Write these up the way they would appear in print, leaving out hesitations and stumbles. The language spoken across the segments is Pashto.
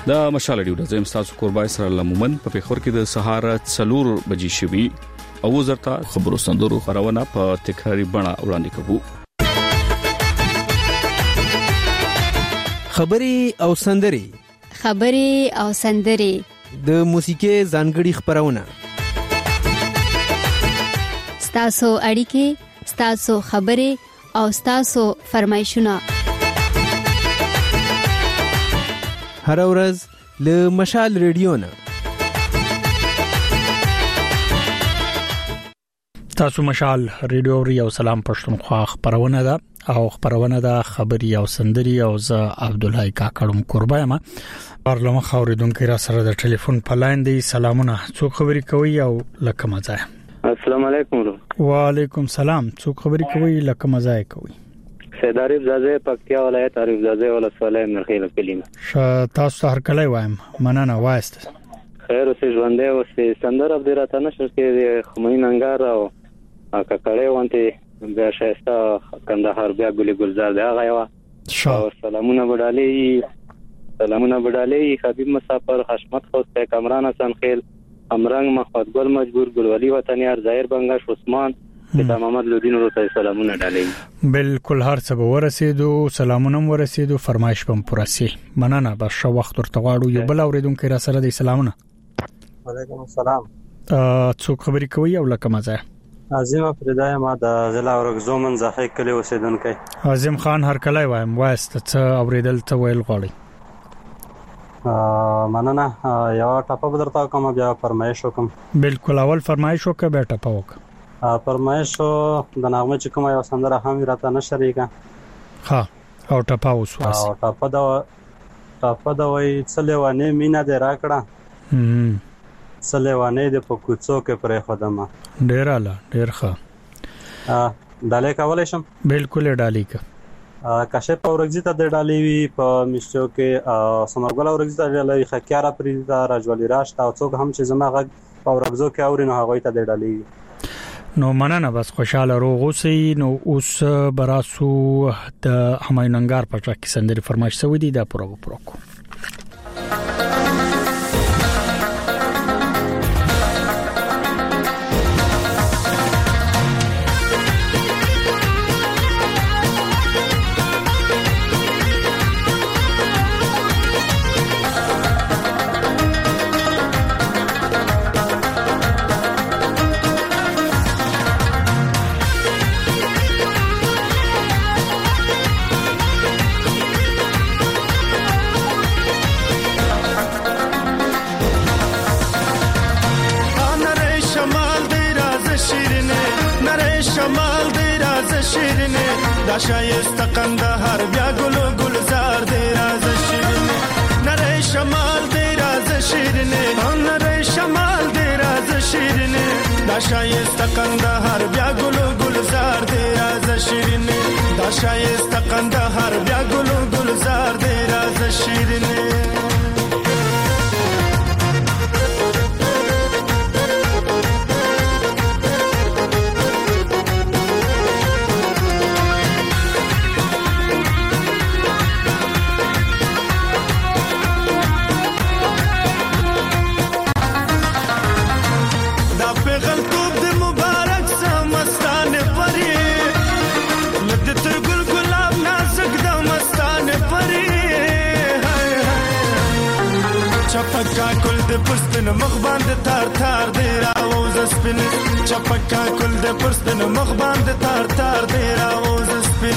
د مشال ډیو د تاسو قربای سره لمومن په پیښور کې د سهار 4 بجې شوي او زرتا خبرو سندرو خبرونه په تکراری بڼه وړاندې کوو. خبري او سندري د موسیقي ځانګړي خبرونه ستاسو اړیکې ستاسو خبري او ستاسو فرمایشونه هر ورځ له مشال ریډیو نه تاسو مشال ریډیو ریو سلام پښتونخوا خبرونه ده او خبرونه ده خبري او سندري او ز عبد الله کاکړم قربایم پارلمان خوریدونکو را سره د ټلیفون په لاین دی. سلامونه، څوک خبري کوي او لکه مزه؟ السلام علیکم. وعلیکم سلام، څوک خبري کوي لکه مزه کوي؟ سید عارف زاده پکتیا ولایت عارف زاده ولسوالۍ مرخیل کلمه. تاسو هر کله وایم مننه وایست. خیر اوسې ژوندې اوسې سندر عبد الرحمن نشر کې خمین انګار او ککړې وانته د شایسته کندهار بیا ګلي ګلزار دی هغه یو. سلامونه بډالي حبیب مسافر حشمت خوسته کامران حسن خیل امرنګ محمد ګل مجبور ګلولي وطنیار ظاهر بنگش عثمان کتاب محمد لودین ورته سلامونه ډالي. بالکل هر څه به ورسېدو، سلامونه ورسېدو، فرمایش بم پرسي. مننه به شو وخت ورته غواړو. یو بل اوریدونکو را سره د سلامونه. وعلیکم السلام. څوک خبري کوي او لکه مزه؟ عظیم فریدای ما د ضلع ورغزو منځخه کلی اوسیدونکو. عظیم خان هر کله وایم وایست څه اوریدل ته ویل غواړي؟ مننه. یو ټاپه بدرته کوم بیا فرمایش وکم. بالکل اول فرمایش وکړه بیا ټاپه وکړه. فرمایش د نغمه چې کومه یو سندره هم راته نشریکا. ها او ټاپه وسواس. او ټاپه دا وای څلېوانه مینا دې راکړه. څلېوانه دې په کوڅو کې پرې خدمه. ډیر ښه. ډالې کولای شم؟ بالکل ډالې کا. کاشه په ورګزي ته د ډالې وی په مشتو کې سمرګل ورګزي ته ډالې خکیاره پرې دا راجولي راشت او څوک هم چې زما غږ په ورګزو کې اورینو هغه ته د ډالې. نو مننه بس خوشاله روغ اوسئ. نو اوس براسو د همایون انګار په ټاکي سندري فرمایش سوي دي دا پروګرام. دا شایسته قندهار بیا ګلو ګلزار دی راز شیرینه نری شمال دی راز شیرینه نری شمال دی راز شیرینه دا شایسته قندهار بیا ګلو ګلزار دی راز شیرینه دا شایسته قندهار بیا ګلو ګلزار دی راز شیرینه. چپکا کل د پرستن مخ باندې تار تار دی راوز سپین. چپکا کل د پرستن مخ باندې تار تار دی راوز سپین.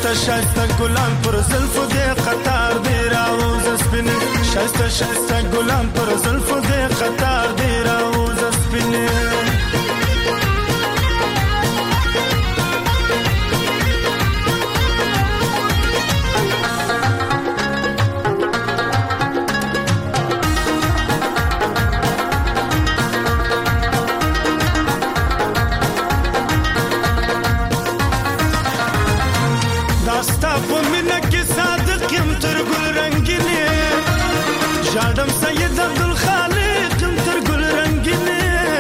شایسته شایسته ګلان پر زلفو دې قطار دې راوز سپین شایسته شایسته ګلان پر زلفو دې قطار دې راوز سپین جادم سید عبدالخالق تر گل رنگینه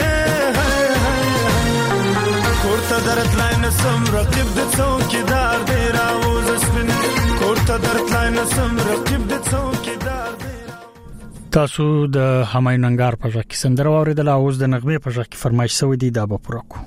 کورتا درت لاین سم رقیب د څوکیدار دی راوز سپین کورتا درت لاین سم رقیب د څوکیدار دی تاسو د همایون انګار په ځکه سندره اوریدل اوس د نغمه په ځکه فرمایش سوی دی دا به پوره کو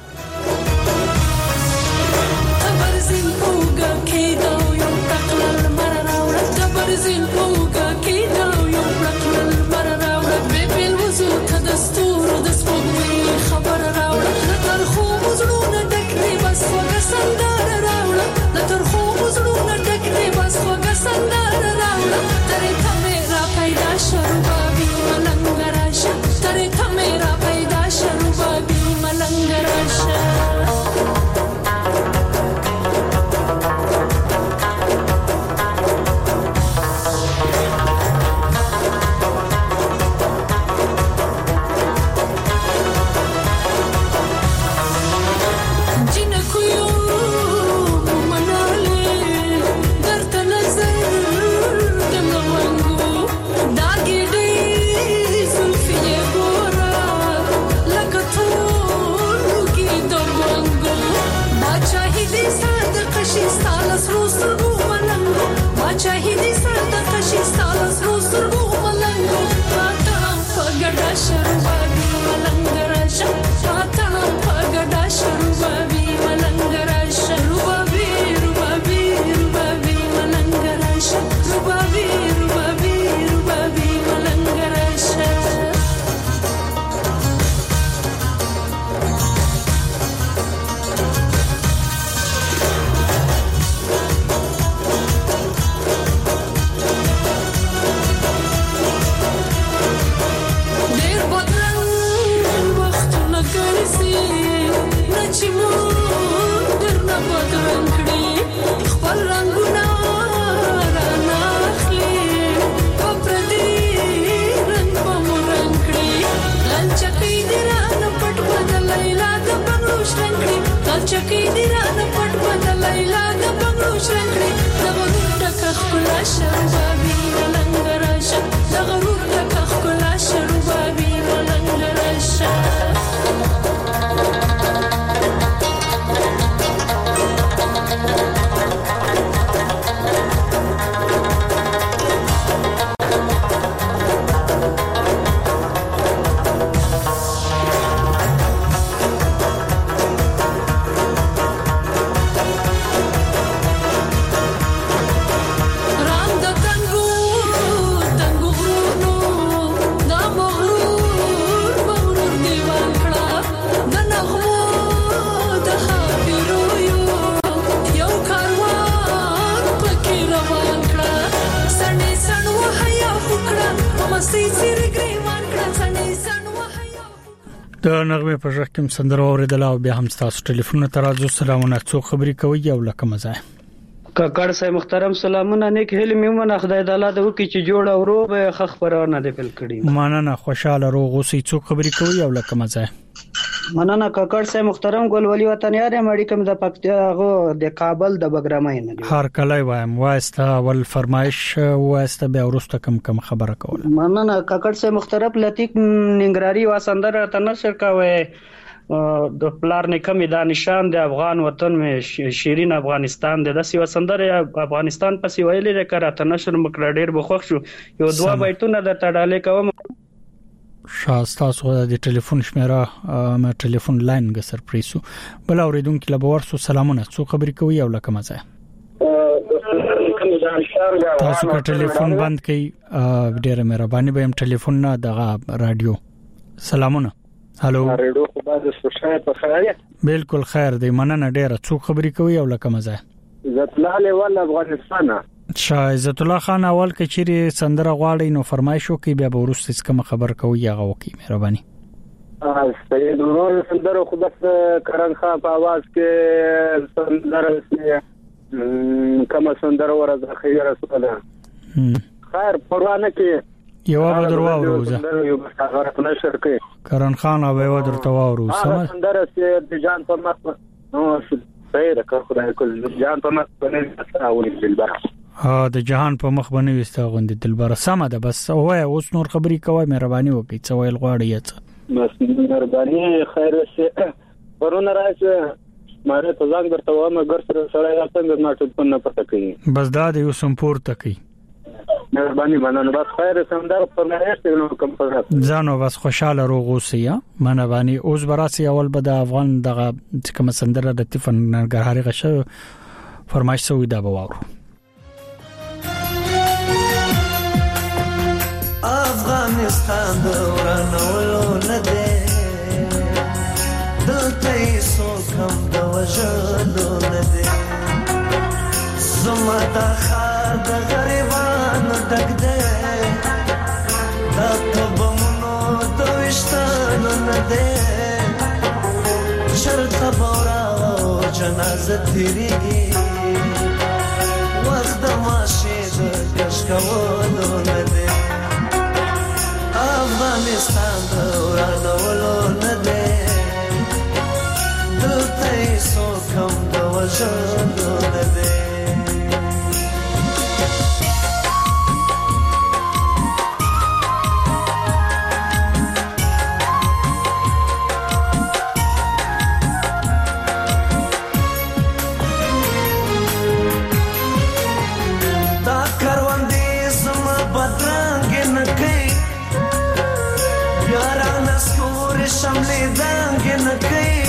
د نغمه په ځکه کوم سندره اوریدل او بیا هم تاسو ټلیفون ته راځو سلامونه څو خبري کوي او لکه مزه کاکړ صاحب محترم سلامونه نیک هلم یمن خدای تعالی د وکي چې جوړ او رو به خخ پرونه دی بل کړي مننه خوشاله روغ اوسې څو خبري کوي او لکه مزه مننه کاکړ صاحب محترم ګلولي وطنیار مړی کوم د پکتیا غو د کابل د بګرامای نه هر کله وایم واسطه ول فرمایش واسطه به ورسته کم خبره کوله مننه کاکړ صاحب محترم لطیف ننګراری واسندر ته نشر کاوه د پلار نه کمی د نشان د افغان وطن می شیرین افغانستان د دسی وسندر افغانستان پسې ویلې کړه ته نشر مکړه ډیر بخښ شو یو دوا بیتونه د تړالې کوم شاستاسو د ټلیفون شمیره ما ټلیفون لاین غ سرپریسو بل اوریدونکو لبورسو سلامونه څو خبري کوي او لکه مزه تاسو کا ټلیفون بند کړئ ډیره مهرباني به هم ټلیفون نه دغه رادیو سلامونه هالو رادیو خو باید سوشای په خیر بالکل خیر دی مننه ډیره څو خبري کوي او لکه مزه عزت الله لیوال افغانستان. شاه عزت الله خان اول کچيري سندره غواړي نو فرمایشو کې بیا به ورسته کوم خبر کوي هغه وکي مهرباني. سید ورور سندره خو بس کرن خان په आवाज کې سندره کوم سندره ورته خیر رسول خیر پروانه کې یو به درواورو زه یو به خبره نشر کوي کرن خان او به درته واورو سندره چې د جان په مخ نو صحیح ده خدای کول جان په مخ باندې راولي دلبر د جهان په مخ باندې وستا غوندي دلبر سم ده بس وای اوس نور خبري کوي مهرباني وکړئ څه ویل غواړئ یڅ بس مهرباني خیر شه ورونه راځه ماره ته ځان درته وایم ګر سره سره څنګه ناټ نه پته کوي بس دا د یو سمپور تکي مهرباني مننه بس خیر سمدار په نهشته نو کوم فرصت ځانو بس خوشاله روغوسیا منبانی اوس براسی اول به د افغان دغه کوم سندره د تفن نګهاري غشه فرمایش سوی دا بواورو افغانستان دورانولو نده دلته سو کم د وجلو نده زما د خار د غریبانو ډک ده دا تبمونو د وشتانو نده شرطه بورا او جنازه تیریږي وخت د ماشي د کشکولو نده افغانستان دورانولو نده دلته سو کم د وجلو نده شملې دنګ نه کوي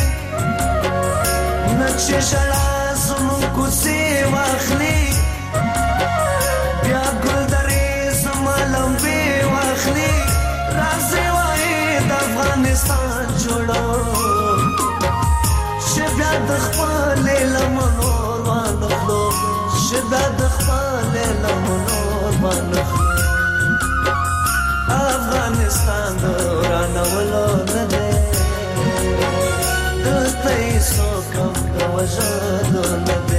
نچې شړا زمون کوڅې واخلي بیا ګل درې زمالم به واخلي راځي وای د افغانستان جوړو چې بیا د خپل لمنور باندې چې بیا د خپل لمنور باندې افغانستان دورانولو نده دلته سو کم د وجلو نده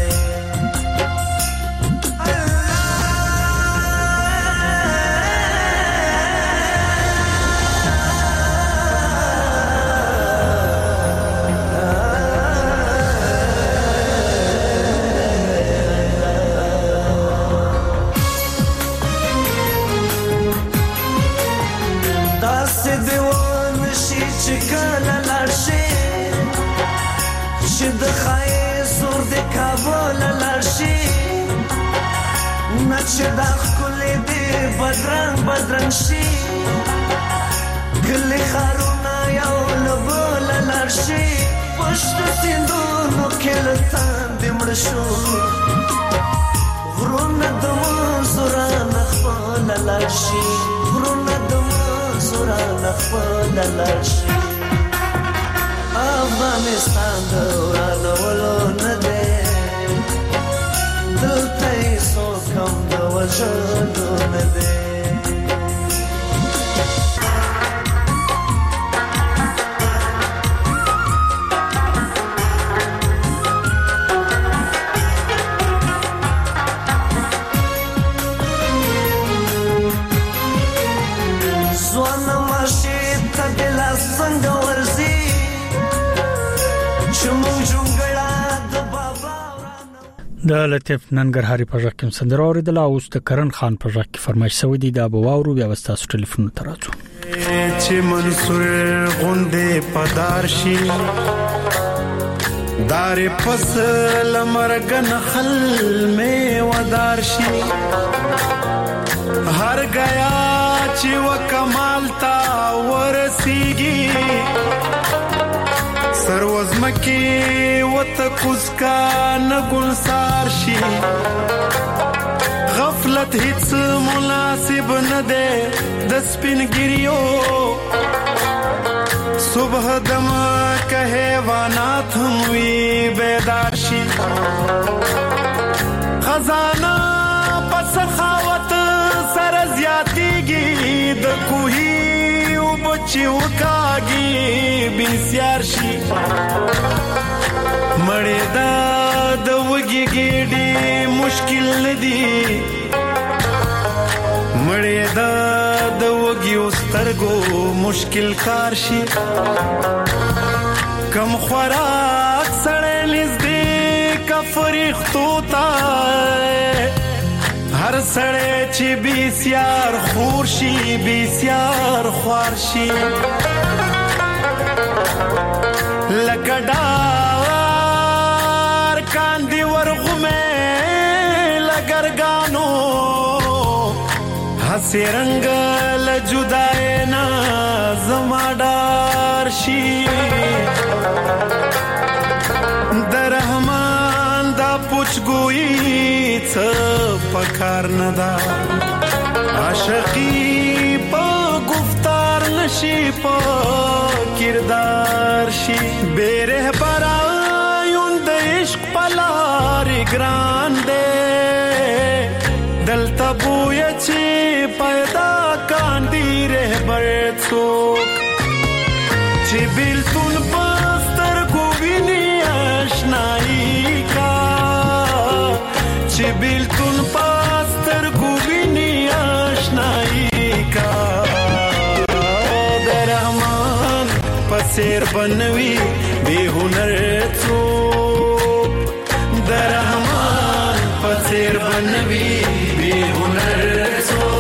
د خای سور د کابل لارشي نچ د خپل دی بدرنګ شي کله خارونه یو لبل لارشي پښت سیندونو کلتان د مرشو ورونه د منصوران خپل لارشي ورونه د منصوران خپل لارشي افغانستان دورانولو نده دلته سو کم د وجلو نده زوان ماشي تدلا څنګه ورزي د لطیف ننګرهاري په ځکه کوم سندره اوریدل او د کرن خان په ځکه فرمایش سوي دي دا بواورو بیا وستاسو ټلیفون ته راځو چې منصور غوندې پدار شي دار فصل مرګن خل می ودار شي هر گیا چې وکمال تا ورسیږي سروز مکی وتکوز کا نګلسار شي غفلت هیڅ مناسب نه ده د سپینګریو صبح دم که حیوانات هم وی بیدار شي خزانه پس خاوت سر زیاتیږي د کوهي او بچي وکاږي بسیار شي مړې دا د وګي ګډي مشکل ندي مړې دا د وګي سترګو مشکل کار شي کم خوراک سړې نږدې کفرښتو تا هر سړې چې بسیار خور شي بسیار خوار شي لګډار کاندي ورغمه لګرګانو هسي رنگ لجدای نا زمادار شي درحمان دا پوچګوئی څه پکار ندا عاشقی په گفتار نشي په کردار شي بیره برایون د عشق پلار ګران دے دلته بویا چې پیدا کاندي رهبر څوک چې بیلتون پستر کو ویني آشنایی کا چې بیلتون پستر کو ویني آشنایی کا درحمان پسیر بنوي به هنر څوک درحمان پسیر بنوي به هنر څوک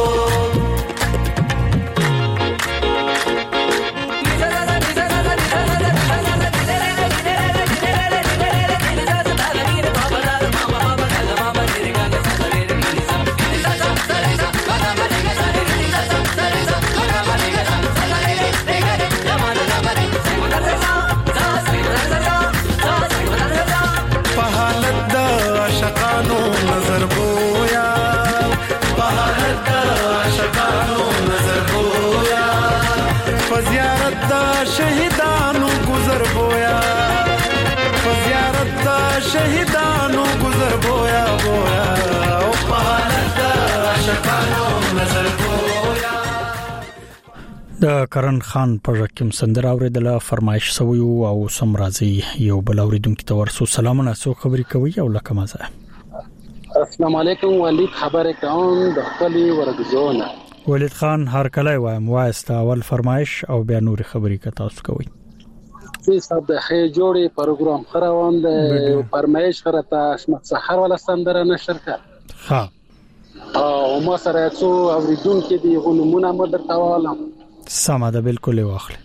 شهیدانو گذر بویا فزیارت دا شهیدانو گذر بویا بویا او پالت دا عاشقانو نظر بویا د کرن خان په رقم سندره اوریدله فرمایش سوی او سم راځي یو بل اوریدونکو ته ورسو سلامونه سو خبري کوي او لکه مزه السلام علیکم ولید خبره کوم د خپلې ورګزونه ولید خان هر کله وایم واسطه اول فرمایش او بیا نور خبري که تاسو کوي په صاحب د خې جوړي پروګرام خروان د فرمایش خرته اسمت سحر ولا سندره نشر کړ ها او ما سره څو اوریدونکو دي غنمونه مدر توالم سما ده بالکل واخله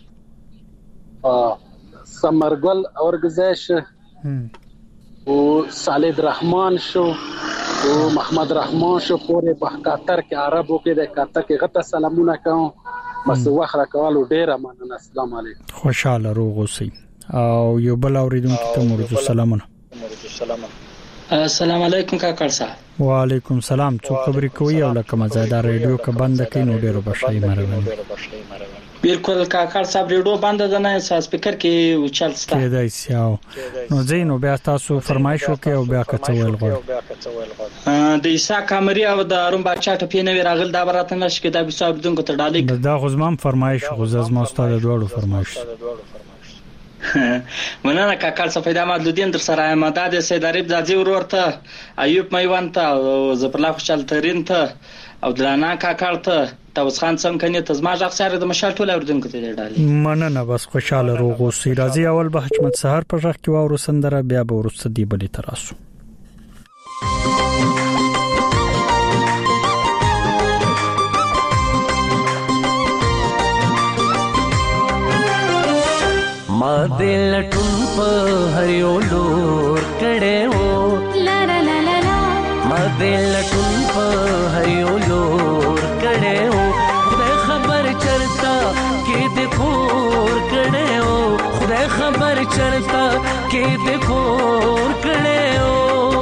سمرګل اورګزیش او صالح رحمان شو او محمد رحمان شو پورې په قطر کې عربو کې د قطر کې غته سلامونه کوم بس واخره کولو ډیره مننه السلام علیکم خوشاله روغ اوسئ او یو بل اوریدونکو ته مرجو سلامونه السلام علیکم کاکړ صاحب وعلیکم السلام څو خبري کوي او لکه مزیدار ریډیو کې بند کړئ نو ډیرو بشای مروي بالکل کاکړ صاحب ریډیو بند ده نه اساس سپیکر کې وچلستا کېدای سیاو نو زینو بیا تاسو فرمایش وکړئ او بیا کڅوول غواړم د عیسی کامری او د اروم بچا ټپې نه راغل دا برات نه شي دا به صاحب دونکو ته ډالې دا غزمام فرمایش غزاز ما استاد دوړو فرمایش مننه کاکړ صاحب پیدا مدلودین در سره مدد سید عرب ځي ورته ایوب میوان ته زپرلا خوشال ترين ته او دلانا کاکړ ته توس خان سم کني تزما ځخ سره د مشال ټول اردن کې ډالې مننه بس خوشاله روغ اوسئ راځي اول به حکمت سحر په ځخ کې واورو سندره بیا به ورسته دی بلی تراسو ما دل ټون په هریو لور کړه و لا لا لا لا ما دل ټون په هریو لور کړه و خدای خبر چرتا کې د خور کړه و خدای خبر چرتا کې د خور کړه و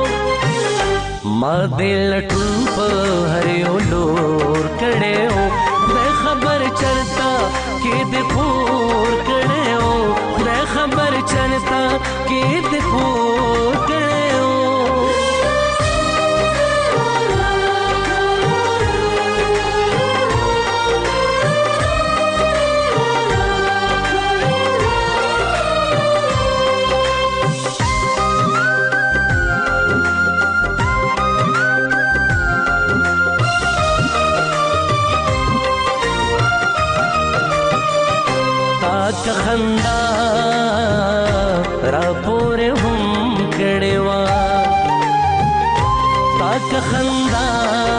ما دل ټون په هریو لور کړه و خدای خبر چرتا کې د خور کړه و خبر چلتا کې د پور کړو پاک خندا را پورې هم کړې وا پاک خندا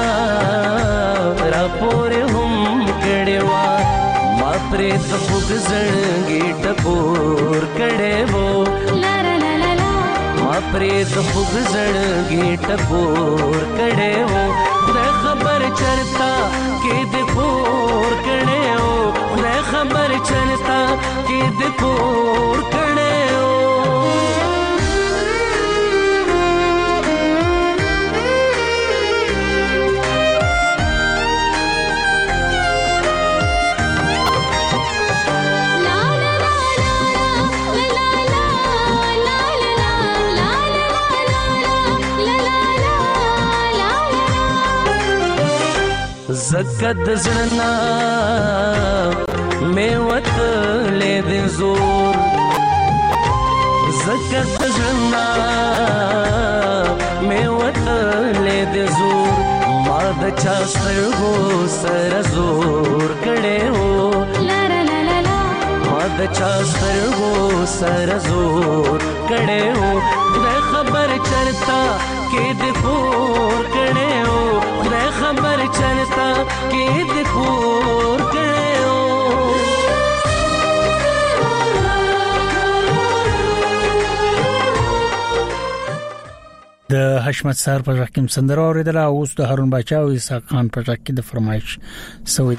را پورې هم کړې وا ما پرې ته وګزړګي ټکور کړې وو لا لا لا لا ما پرې ته وګزړګي ټکور کړې وو د خبر چرتا کې د پور کړې وو د خبر چرتا کې د پور کړې وو زکد زړنا میوت لې دې زور زکد زړنا میوت لې دې زور ما د چا سترګو سره زور کړې وو لا لا لا لا ما د چا سترګو سره زور کړې وو د خبر چرتا کې دې پور کړې وو د خبر چرتا کې دې پور کړې وو د حشمت سار په ځکه سندره اوریدل او اوس د هارون باچا او اسحاق خان په ځکه د فرمایش سوي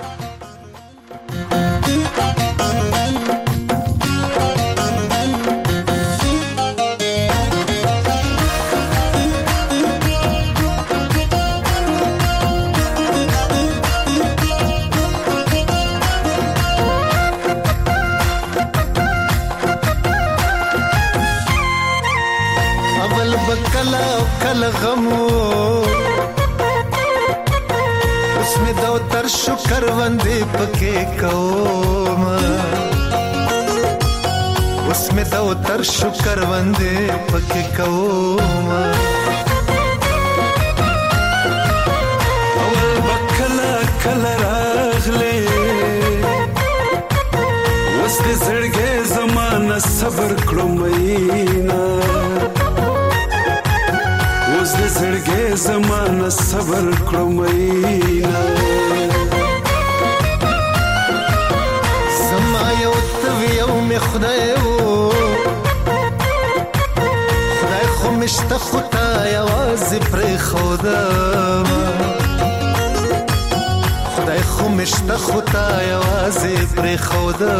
کل غمو اس میں دو تر شکر وندے پکے کوم اس میں دو تر شکر وندے پکے کوم اول بکلا کل راغلے اس دے زړګې زمانہ صبر کړو مینا اوس دې زړګې زمانہ صبر کړو مینا زما یو یو می خدای وو خدای خو مشته خدای आवाज پر خدا خدای خو مشته خدای आवाज پر خدا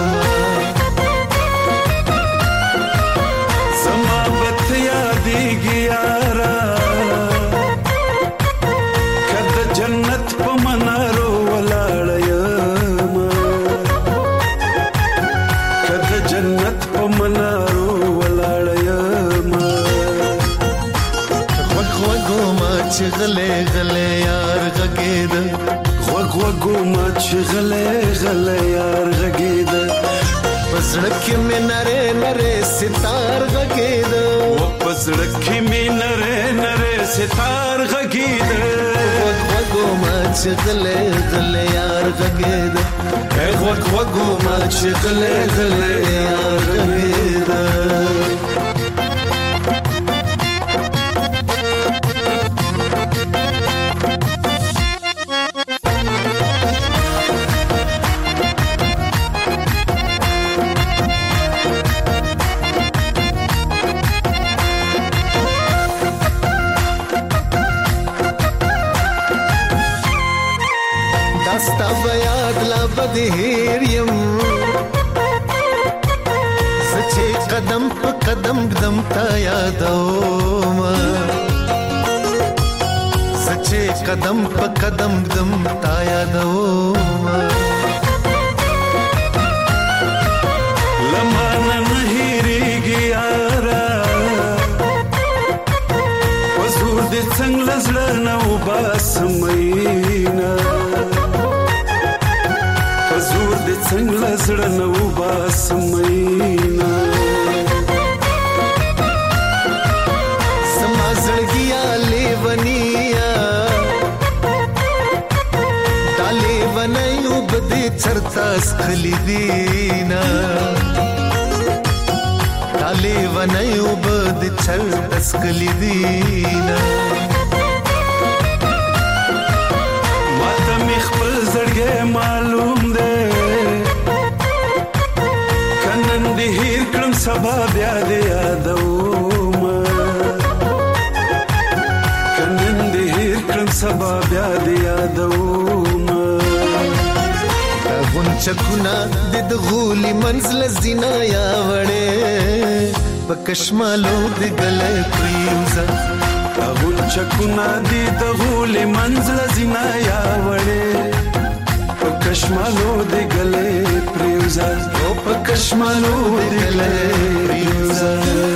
زما بت یادېږي یارا کده جنت په منارو ولاړ یم کده جنت په منارو ولاړ یم غوږو ما چې غلې غلې یار غږېد غوږو ما چې غلې غلې یار غږېد پزړه کې مې نره نره ستار غږېد پزړه کې مې نره نره ستار غږېد غوږو ما چې غلې غلې یار غږېد غوږو ما چې غلې غلې یار غږېد هیر یم سچې قدم په قدم قدم تا یادوم سچې قدم په قدم قدم تا یادوم لمانه نه هېرېږي یاره وزور دې څنګه زړه نه وباسم مینا زور دې څنګه زړه نه وباسم مینا زما زړګیا لیونیا تا لیونیو بدې چرتاس خلیدینا کالی ونای وبد چرتاس خلیدینا ماته مخبل زړګې معلوم ده کنن دې هیر کړم سبا بیا دې یادوم کنن دې هیر کړم سبا بیا دې یادوم غونچکونا د غولي منزل زینا یا وړې پکشمالو د ګلې پریوزا غونچکونا د غولي منزل زینا یا وړې پکشمالو د ګلې پریوزا او پکشمالو د ګلې پریوزا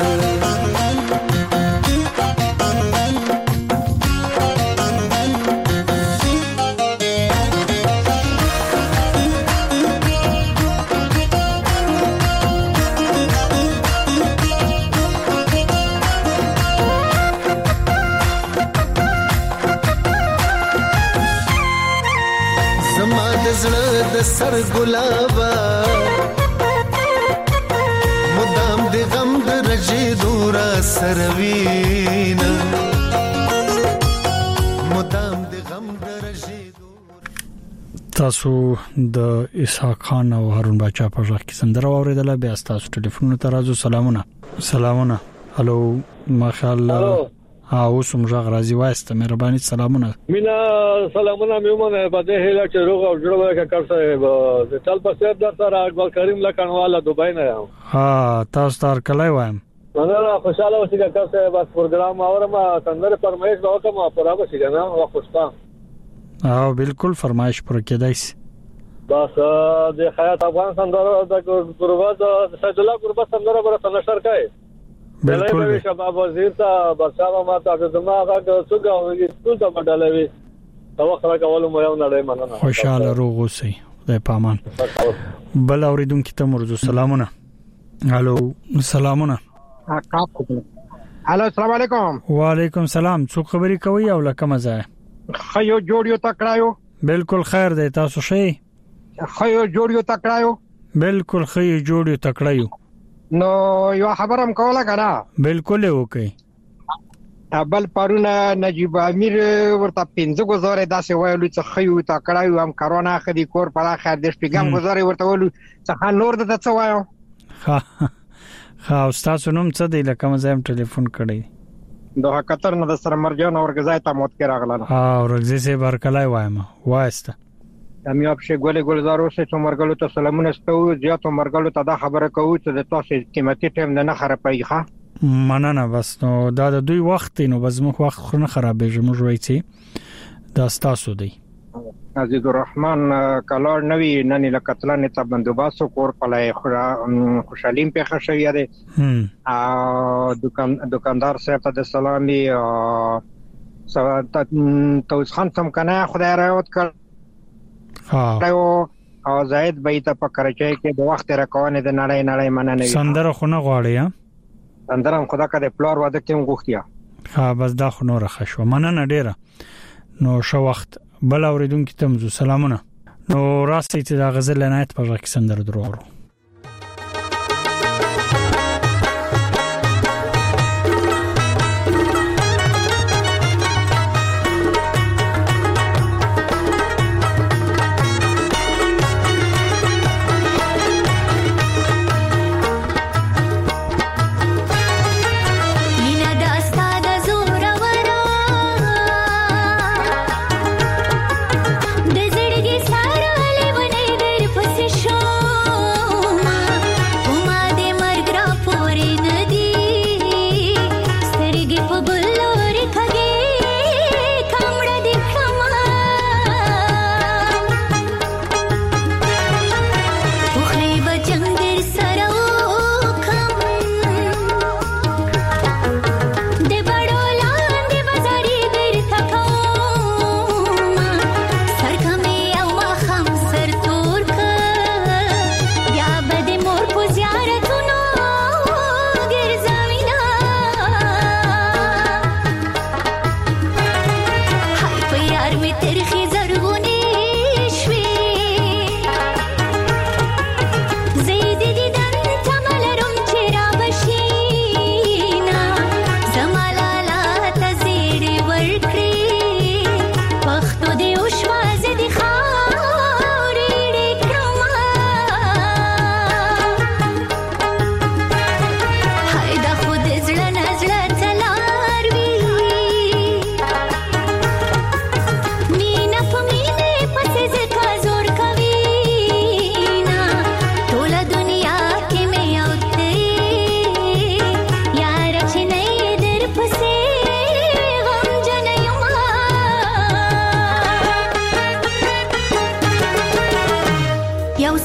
د سر ګلابا مدام د غم د رجې دورا سروینا مدام د غم د رجې تاسو د اسحاق خان او هارون باچا په ځخ کې سندره اوریدله بیا تاسو ټلیفون ته راځو سلامونه هالو ماشاءالله اوس موږ راځي واسطه مهرباني سلامونه مینا سلامونه میومنه په دې هله چې روغ او جوړ وکړ کار صاحب د چل په سر در سره اکبر کریم لکنواله دوبای نه یم ها تاسو تر کله وایم نه خوشاله اوسئ کار صاحب بس پروګرام اورم څنګه فرمایش وکم پرابه شي نه وختستا او بالکل فرمایش پر کېدای شي بس د حیات افغان سندره د قربت سید الله قربت سندره برته نشر کړي بالکل شباب وزیر ته بچاو ما ته زما هغه څنګه وږي ټول ته بدلوي دا وخت راکول مو یو نړۍ مننه خوشاله روغ اوسئ د پامان بل اوریدونکو ته مرزو سلامونه الو سلامونه الو السلام علیکم وعلیکم السلام څوک خبري کوي او لکه مزه خیو جوړیو تکړایو بالکل خیر دی تاسو شي خیو جوړیو تکړایو بالکل خیو جوړیو تکړایو نو یو خبرم کوله کنه بالکل وکي بل پرونه نجیب امیر ورته 15 گزارې داسې ویلو چې خیو تکړایو هم کرونا خدي کور په اخر د شپږم گزارې ورته ویلو څخه نور د څه وایو ها استاد نوم څه دی لکه مزه ټلیفون کړی دوه قطر نه د سره مرجان اورګزای ته موت کې راغله اورګزای سه برکلای وایم واسطه امیاب شه ګلزار اوسه چې مرګلو ته سلامونه ستو زیاتو مرګلو ته دا خبره کوو چې د تاسو قیمتي ټیم نه خرابېږي ښه مننه بس نو دا د دوی وخت نو بس موږ وخت خو نه خرابېږي موږ وایي دا تاسو دی عزیز الرحمن کلار نوی ننی لکتلان ته بندوباسو کور پلای خوشالیم په خشوی دی دکاندار صاحب ته سلامي توس خان سم کنه خدای راوت کړ او زید بیت په کراچۍ کې د وخت راکونه د نړۍ مننه سندره خونه غواړي سندره خدا کده پلار واده کې غوښتیا ها بس دا خو نور خښو مننه ډیره نو شو وخت بل اوریدونکو ته مزو سلامونه نو راستي چې دا غزل لنایت په ځکه سندره درو د زړګي سره لې ونې در پس شو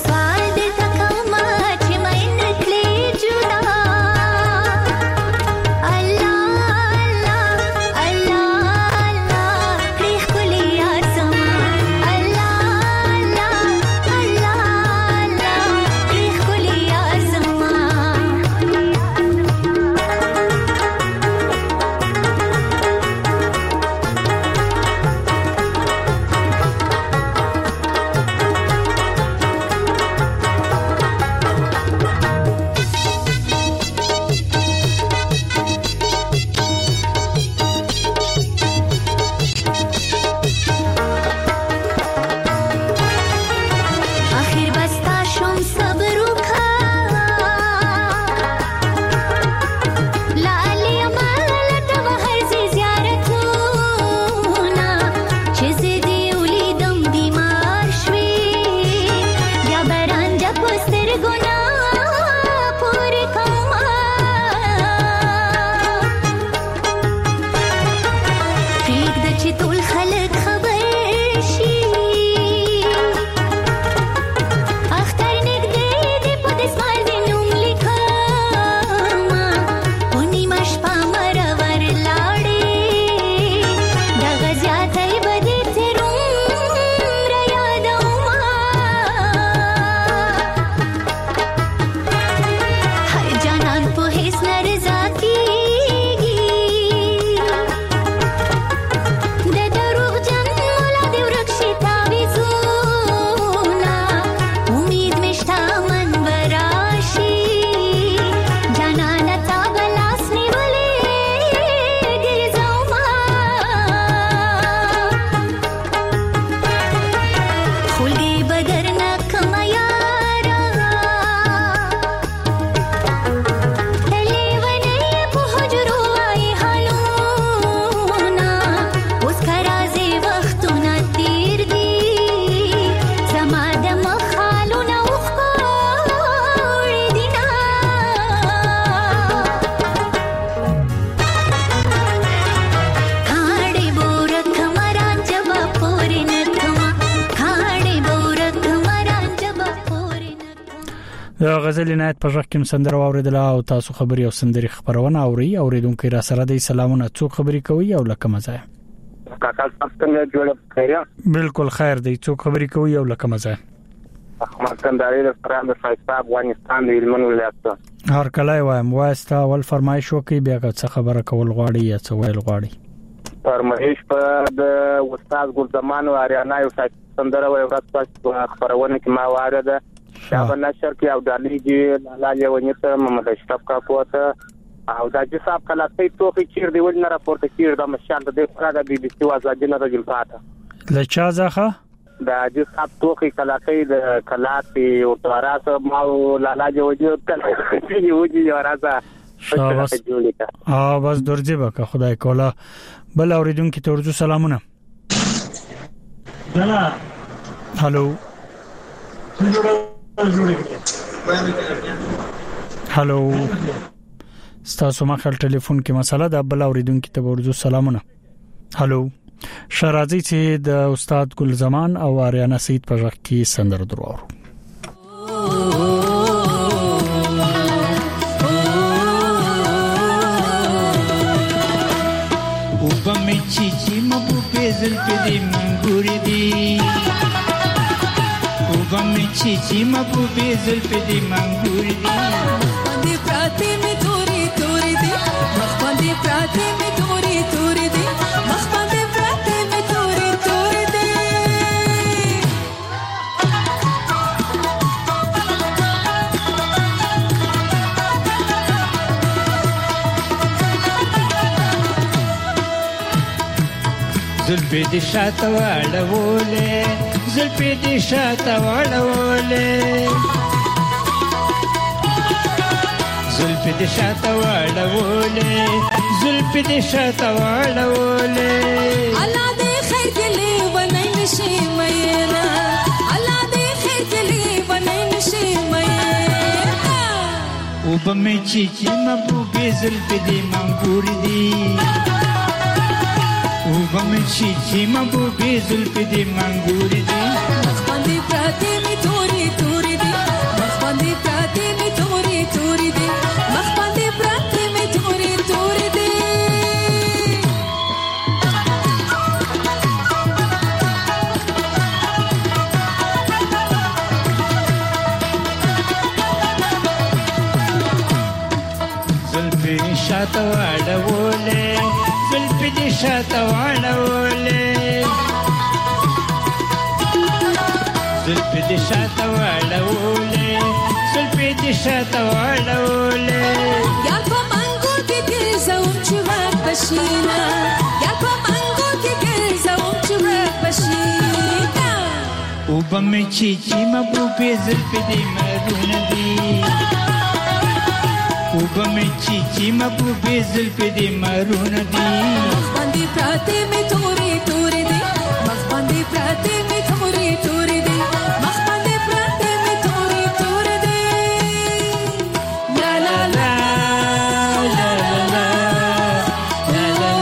غزل عنایت په ځکه کوم سندره اوریدل او تاسو خبري او سندري خبرونه اوري اوریدونکو را سره د سلامونه څوک خبري کوي او لکه مزه کاکا څنګه جوړ خیره بالکل خیر دی څوک خبري کوي او لکه مزه احمد کنداري د فرانس فایستا افغانستان د علمن ولایت هر کله وایم واستا ول فرمایش وکي بیا څه خبره کول غواړي یا څه ویل غواړي فرمایش په د استاد ګل زمان او اریانا یو سندره وي ورځ خبرونه کې ما واره شابه نشر کې او داليږي لاله ونیته محمد اشرف کا کوته او د جساب کله څه توخي چیر دی ولنه راپورته چیر د مشال د فرادة بي بي سي وازاجنه رجل فاته لچا ځخه د جساب توخي کله څه د کلاتي او تراس ما لاله وجه کله یوجي ورازه شاباس بس درځي بک خدای کولا بل اوریدونکو ته ورجو سلامونه هالو هالو ستاسو مخال ټلیفون کې مسله د بل اوریدونکو ته ورجو سلامونه هالو شرازي چې د استاد ګل زمان او اریانا سید په ځخ کې سندر درو وبمچي چې مبو پېزل پدې منګوري دي وبمچي چې مبو پېزل پدې منګوري دي باندې پراته می توري توري دي مخ باندې پراته می توري توري دي مخ باندې پراته می توري توري دي زلفي دي شاته واړولې زلفي دي شاته واړولې زلفي دي شاته واړولې زلفي دي شاته واړولې الله دې خیر کړي ونای نشي مېنا الله دې خیر کړي ونای نشي مېنا وبمچي چې مبو زلفي دي منګور دي وبمچي چې مبو زلفي دي منګور دي مخ باندې پراته می توري توري دي شاته واړولې زلفې دې شاته واړولې زلفې دې شاته واړولې زلفې دې شاته واړولې یا په منګو کې ګرځوم چې وخت بشینا یا په منګو کې ګرځوم چې وخت بشینا او بمې چې محبوبې زلفې دې مرونه دي او بمې چې محبوبې زلفې دې مرونه دي مخ باندې پراته مې تورې تورې دي مخ باندې پراته مې تورې تورې دي مخ باندې پراته مې تورې تورې دي لا لا لا لا لا لا لا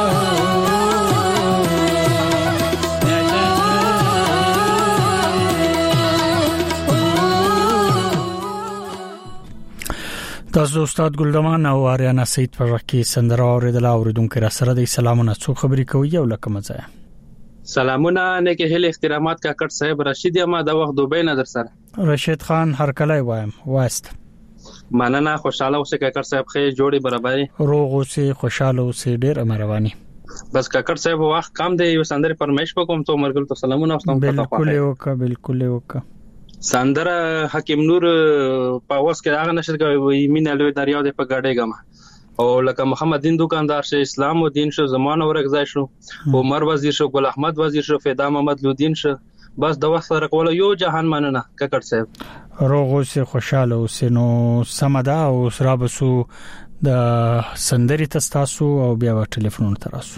تاسو استاد ګلدمان او آریانا سید پر کې سندره اوریدل اوریدونکو را سره د سلامونه څو خبرې کوي یو لکه مزه سلامونه نه کې هله احترامات کاکړ صاحب رشید ما د وخت دوبه نه در سره رشید خان هر کله وایم واست مننه خوشاله اوسه کاکړ صاحب خې جوړي برابرۍ روغ اوسه خوشاله اوسه ډېر امرواني بس کاکړ صاحب وخت کم دی یو سندره پرمېش کوم ته مرګل ته سلامونه واستم بالکل وکا سندره حکیم نور پاوس کې هغه نشر کوي مینه لوی دریا د په gaډه غما او لکه محمد دین دکاندار شه اسلام او دین شو زمانه ورغځای شو عمر وزیر شو ګل احمد وزیر شو فدا محمد لودین شو بس د وخت سره کول یو جهان مننه کاکړ صاحب روغ اوسه خوشاله اوسه نو سمدا او سره بسو د سندري تاسو او بیا ټلیفون تراسو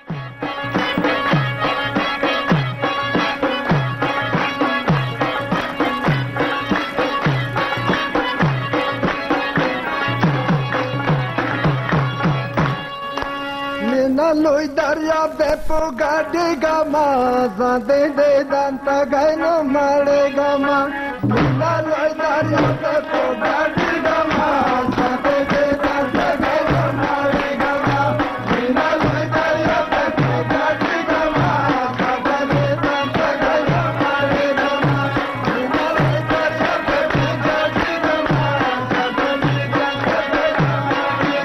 لوی دریا به پوګاډي ګما زده دې دانتا غاینو ماړې ګما لوی دریا به پوګاډي ګما زده دې دانتا غاینو ماړې ګما لوی دریا به پوګاډي ګما زده دې دانتا غاینو ماړې ګما لوی دریا به پوګاډي ګما زده دې دانتا غاینو ماړې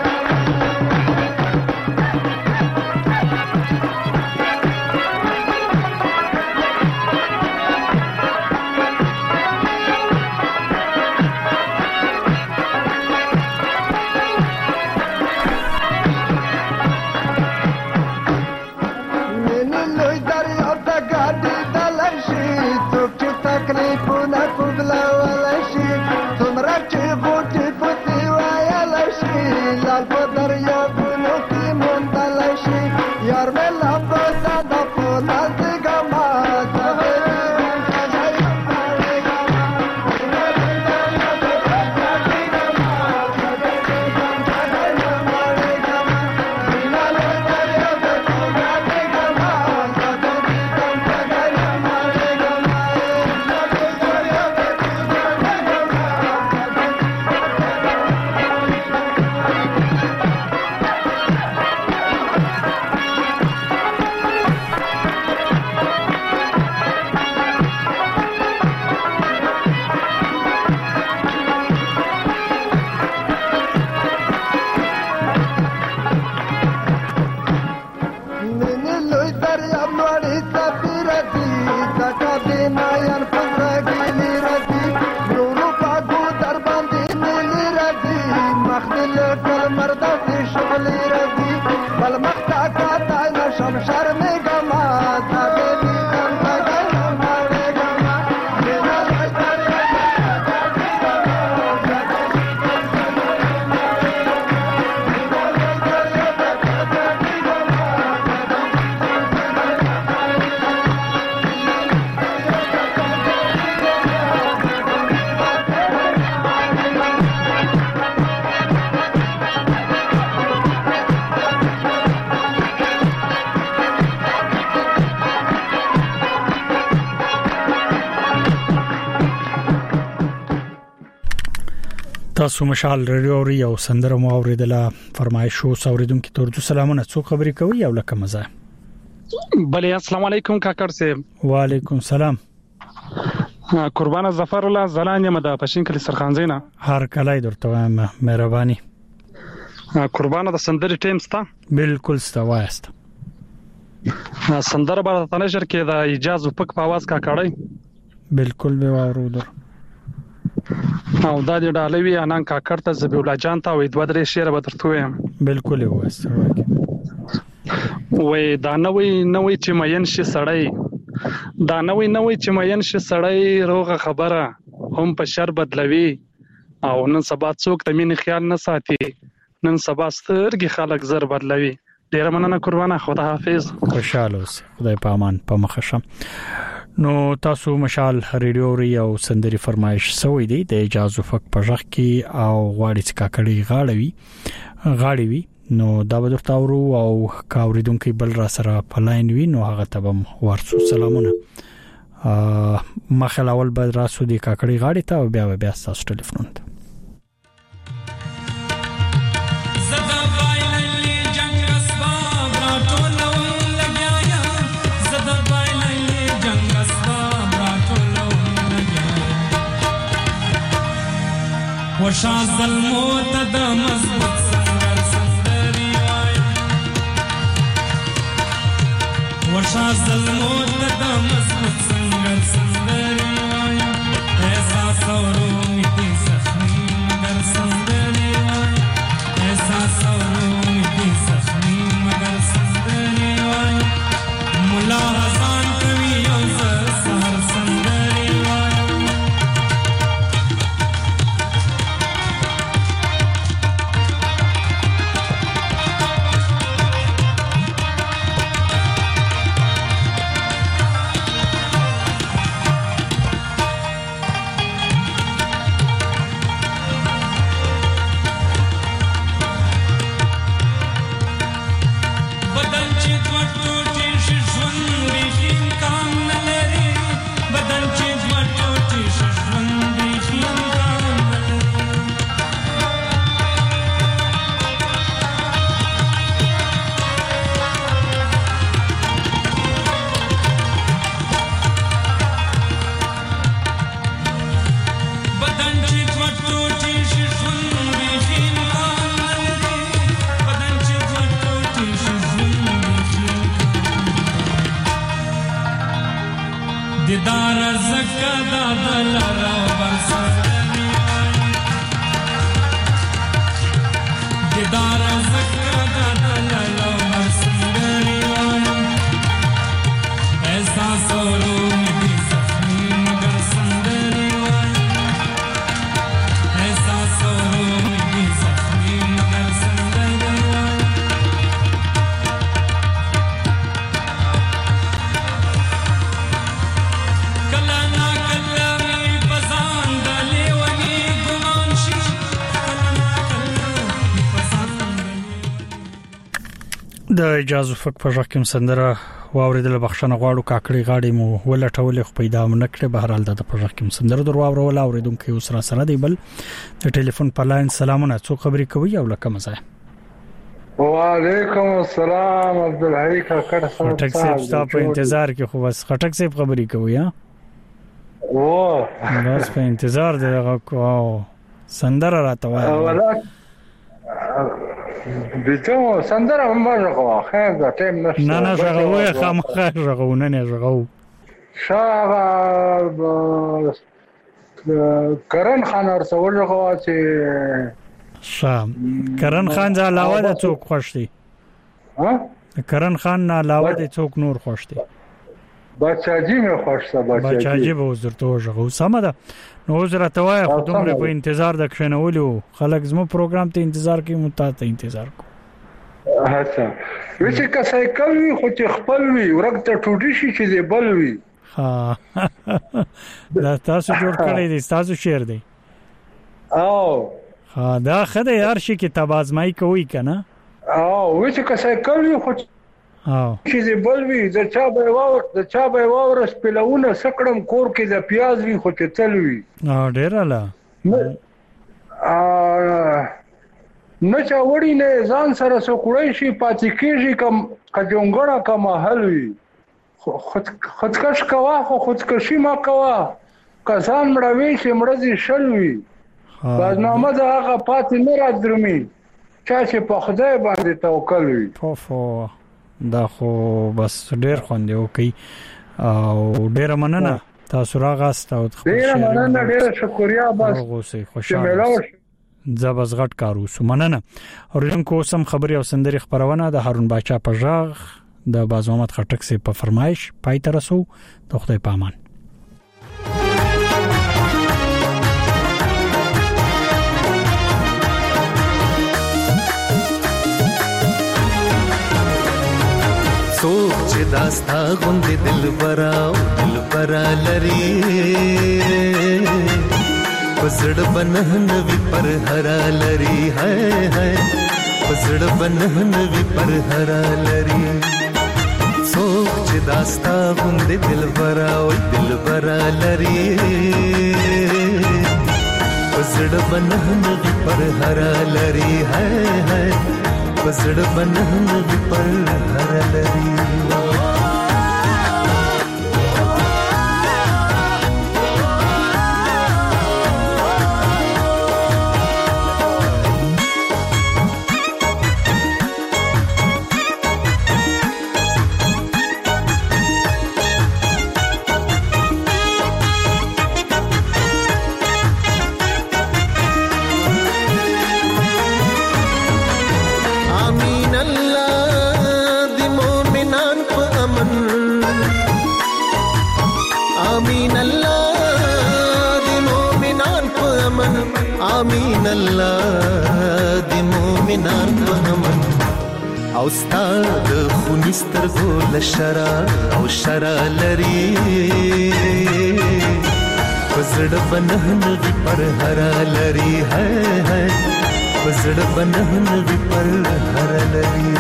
تاسو مشال رادیو اوري او سندره مو اوریدله فرمایشو اوریدونکو ته ورته سلامونه څو خبرې کوي او لکه مزه بله السلام علیکم کاکړ صاحب وعلیکم سلام قربان ظفر الله زلان یم د پښین کلی سرخانزینا هر کله درته مهرباني قربانه د سندري ټیم ستا بالکل ستا وایست سندره برته نشر کې د اجازه پک په आवाज کا کړی بالکل به واورو در او دا د ډالوي انان کا کړته زبی الله جان ته وې دوه درې شعر به درته وایم بالکل وایست وې دا نوې چې مین شي سړی دا نوې چې مین شي سړی روغه خبره هم په شر بدلوي او نن سبا څوک د مين خیال نه ساتي نن سبا سترګي خلک زر بدلوي ډیر مننه قربانه خدا حافظ خوشاله اوسه خدای په امان په مخه نو تاسو مشال ریډیو ری او سندري فرمایش سوې دي د اجازه فک پژخ کی او غواړي چې کاکړي غاړي نو دا به درته ورو او کاوریدونکو بل را سره پلاین وی نو هغه تبم ورسو سلامونه مخلاول بد راسو دي کاکړي غاړي ته او بیا تاسو ټلیفون ته وشا ظلمو تد مضبوط سنگر سندری وایا وشا ظلمو تد مضبوط سنگر سندری وایا ایسا سورو میتی سخنی مگر سندری وایا ایسا سورو میتی سخنی مگر سندری وایا ملا حسان کوي او سحر سندری وایا دیدار زکا دادل را برسانی دیدار زکا دادل را برسانی ایسا سولو میتی سخنی مگر سندری ایسا سولو میتی سخنی مگر سندری د اجازه فک په ژکم سندره واوریدل بخښنه غواړو کاکړي غاړي مو ولټول خو پیدا منکړه بهرحال د په ژکم سندره درو اورول اوریدونکو اوس را سره دی بل د ټلیفون په لاین سلامونه څو خبري کوي او لکه مزه وعلیکم السلام عبدالحی کاکړ خټک صاحب تاسو په انتظار کې خو بس خټک صاحب خبري کوي ها بس په انتظار دغه سندره راته وایي بیتو سندره مې غواړم خیر دا ټیم نشته نه ژغوي خامخا ژغونه نه ژغو شاه کرن خان ورسول غوا چې شام کرن خان ځا علاوه د څوک خوښ دي ها کرن خان نه علاوه د څوک نور خوښ دي بچاجي مې خوښ ده بچاجي به وزرته ژغو سم ده نو زه ته خو دومره په انتظار د کښنولو خلک زمو پروګرام ته انتظار کوي متا ته انتظار کو هڅه وچې که سایکل وي خو چې خپل وي ورته ټوټي شي چې دی بل وي ها دا تاسو جوړ کړی دی تاسو شعر دی او ها دا خدای هر شي کې تبازمای کوي کنه او وچې که سایکل وي خو چې دی بل وي د چا به واور سپلونه سکړم کور کې د پیاز وي خو چې تل وي ډیر اله نه چا وړي نه ځان سره سو کړی شي پاتې کېږي کم کجونګړه کم حل وي خودکش کوا خو خودکشي ما کوا کسان مړوي چې مړزي شل وي باز نامه دا هغه پاتې نه را درمي چا چې په خدای باندې توکل وي فو دا خو بس ډیر خوندې وکي او ډیر مننه تاسو راغاست او ډیر مننه ډیر شکریا بس خوشاله زبز غټ کارو سمننه اورونکو سم خبري او سندري خبرونه د هارون باچا په ژغ د باز محمد خټک سي په فرمایش پای ترسو د خدای پامان سوچ داستا غوند دل برا لري پسړ بنهن وی پر هرا لري هاي پسړ بنهن وی پر هرا لري سوچ داستا غوند دل برا لري پسړ بنهن وی پر هرا لري هاي پسړ بنهن وی پر هرا لري آمین الله د مومنان په امن او استاد خونستر ګل شرا او شرا لري پسړ بنهن وی پر هرا لري هاي پسړ بنهن وی پر هرا لري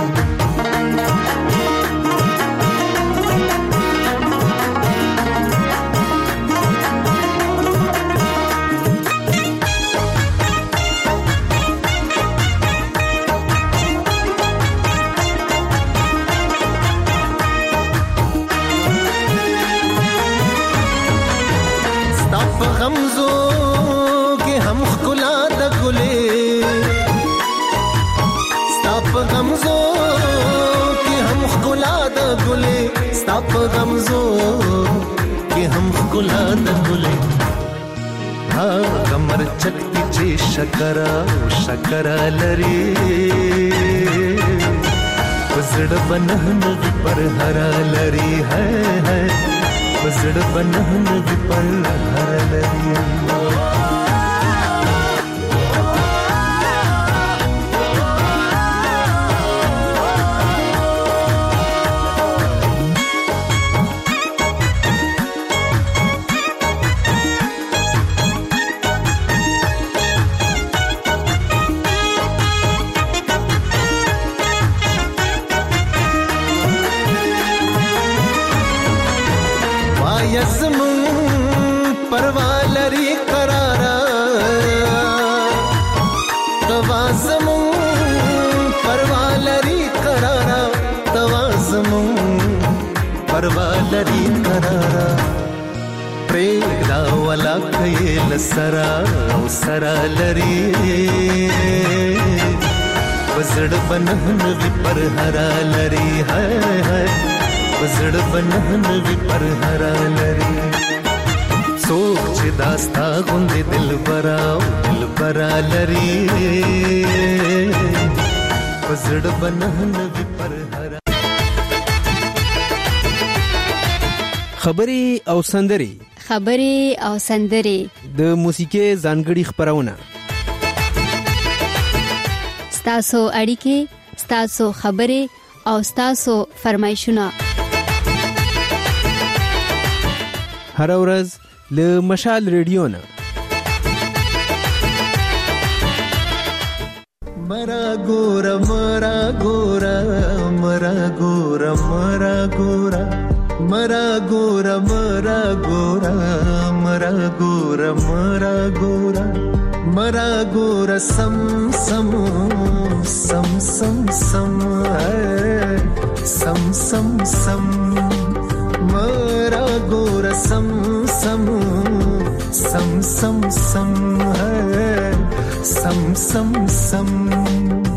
غمزو کې هم خلا د ګلې ها غمر چکتی چې شکر لري پسړ بنهن وی پر هرا لري هاي پسړ بنهن وی پر هرا لري پروالری قرارا پریدا ولا کيل سرا او سرا لري وزړ بنهن وی پر هرا لري هاي وزړ بنهن وی پر هرا لري سوچ داستا غوند دل برا لري وزړ بنهن وی پر هرا خبري او سندري د موسیقي ځانګړي خبرونه ستاسو اړیکې ستاسو خبري او ستاسو فرمایشونه هر ورځ له مشال ریډیو نه مرا ګورا مرا ګورا مرا ګورا مرا ګورا مرا ګورا مرا ګورا مرا ګورا مرا ګورا مرا ګورا سم سم سم سم سم سم سم سم مرا ګورا سم سم سم سم سم سم سم سم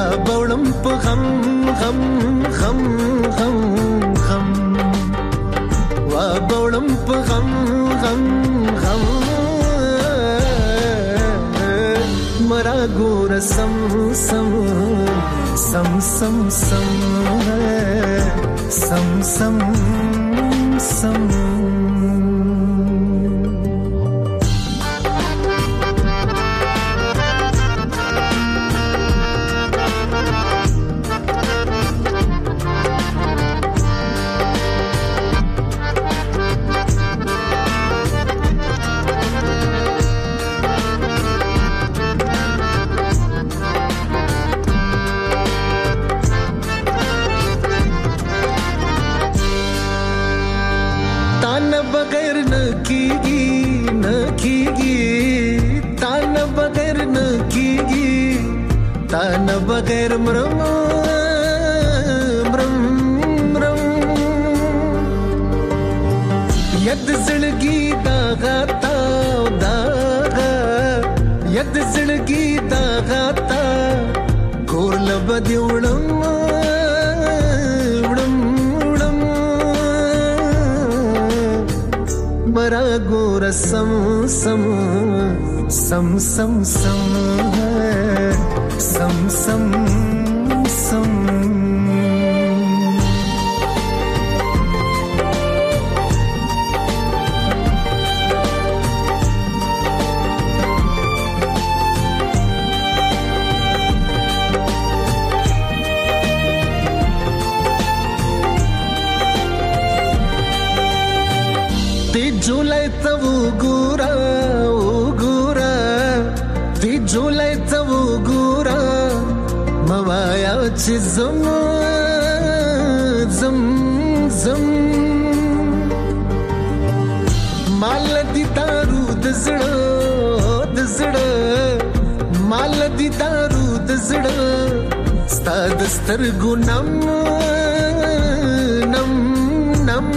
بولم په غم غم غم غم غم وا بولم په غم غم غم مرا ګور سم سم سم سم سم سم سم سم तान बगैर मरम मरम मरम यद जिंदगी दागा ताव दागा यद जिंदगी दागा ता कोरल बदिवडम उडम उडम मरा गोर सम सम सम सम सम सम सम सम ती जुलै तव गुरा ओ गुरा ती जुलै तव गुरा मवाया ची zam zam zam mal di daru d zda mal di daru d zda sta dastar gunam nam nam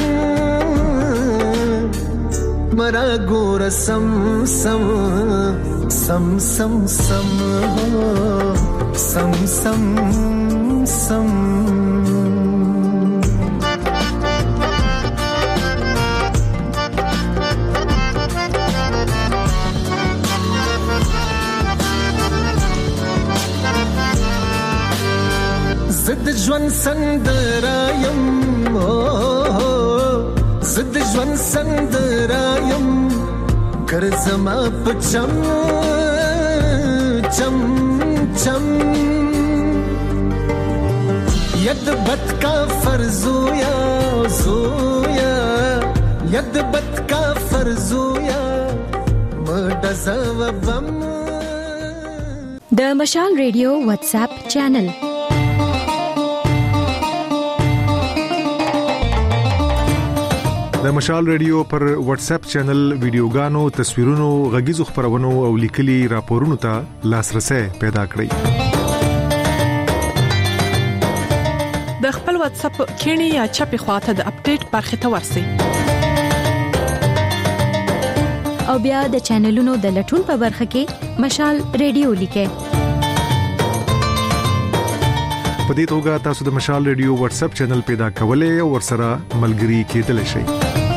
mara gora sam sam sam sam sam sam sam sam zid jwan sandarayam zid jwan sandarayam kar zama pacham cham cham यद बत का फर्जोया जोया यद बत का फर्जोया मडज़वबम د مشال ریډیو واتس اپ چینل د مشال ریډیو پر واتس اپ چینل ویډیوګانو تصویرونو غږیزو خبرونو او لیکلي راپورونو ته لاسرسي پیدا کړئ د خپل واتس اپ کینی یا چپی خواته د اپډیټ برخه ته ورسی او بیا د چینلونو د لټون په برخه کې مشال ریډیو لیکه په دې توګه تاسو د مشال ریډیو واتس اپ چینل پیدا کولای او ورسره ملګري کېدلی شئ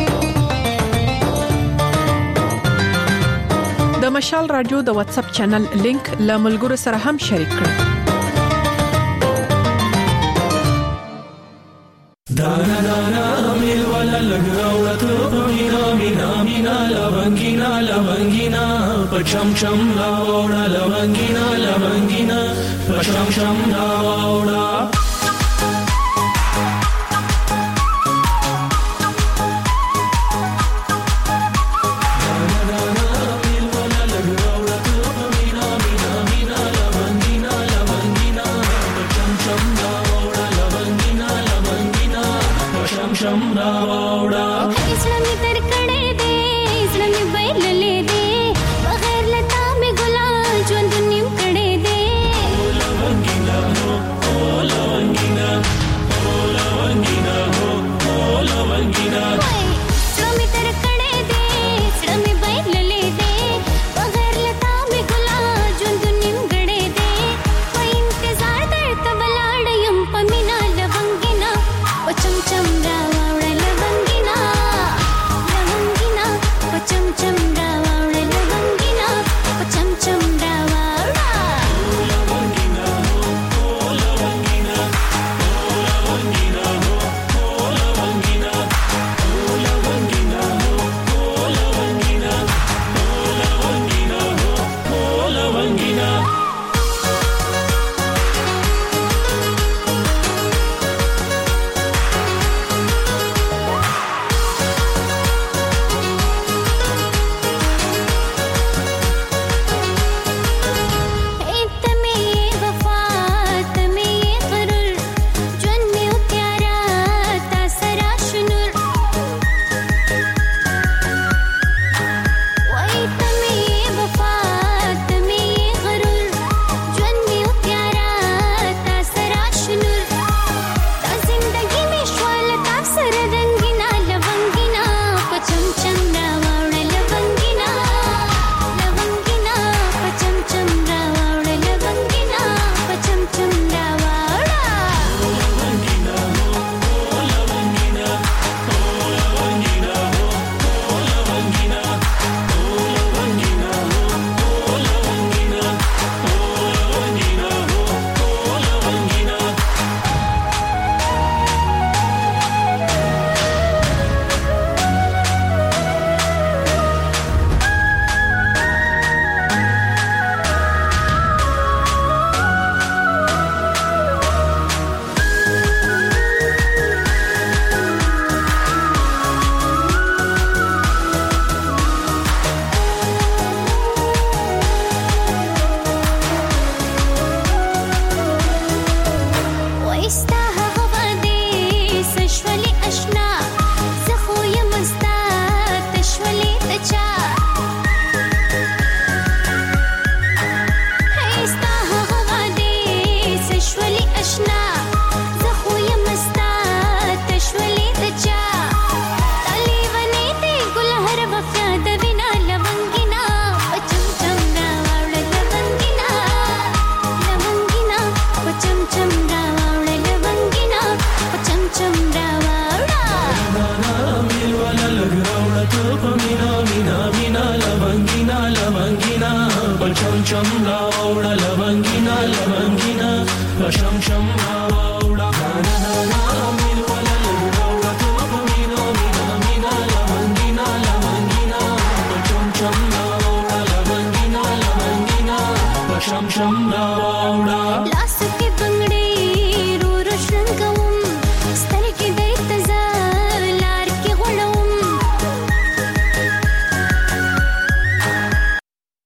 د مشال رادیو د واتس اپ چینل لینک له ملګرو سره هم شریک کړئ دانا دانا مل ولا لګراوړه ته مینا مینا مینا لونګینا لونګینا پچم چم لاوړه لونګینا لونګینا پچم چم لاوړه شم راوړه لونګینا لونګینا شم شم